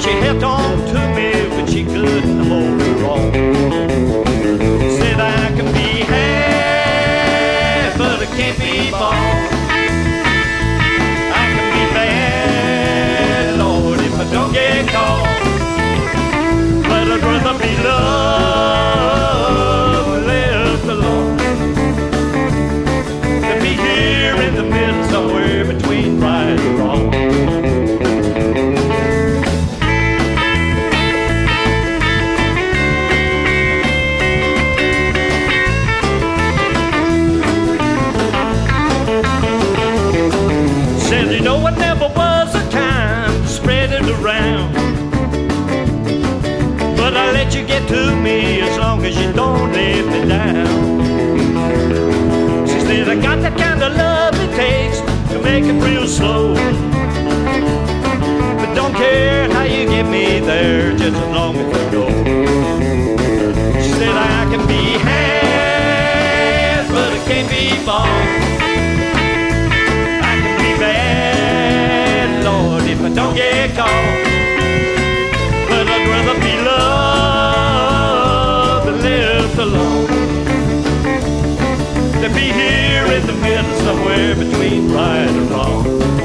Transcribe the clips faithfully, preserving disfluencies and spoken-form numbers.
she held on to me, but she couldn't hold her own. Said I can be had, but I can't be bought. I can be bad, Lord, if I don't get caught. But I'd rather be loved and left alone than be here in the middle, somewhere between right and wrong. Said, you know, it never was a time to spread it around, but I let you get to me as long as you don't let me down. She said, I got that kind of love it takes to make it real slow, but don't care how you get me there, just as long as you go. She said, I can be had, but I can't be bought. I can be bad, Lord, if I don't get caught. But I'd rather be loved and left alone than be here in the middle, somewhere between right and wrong.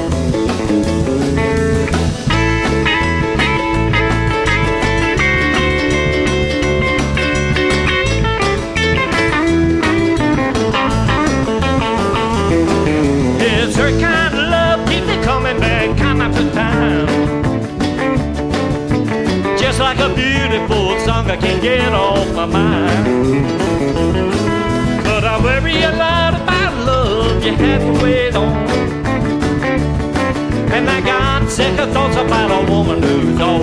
It's her kind of love keep me coming back time after time, just like a beautiful song I can't get off my mind. But I worry a lot about love you have to wait on, and I got second thoughts about a woman who's all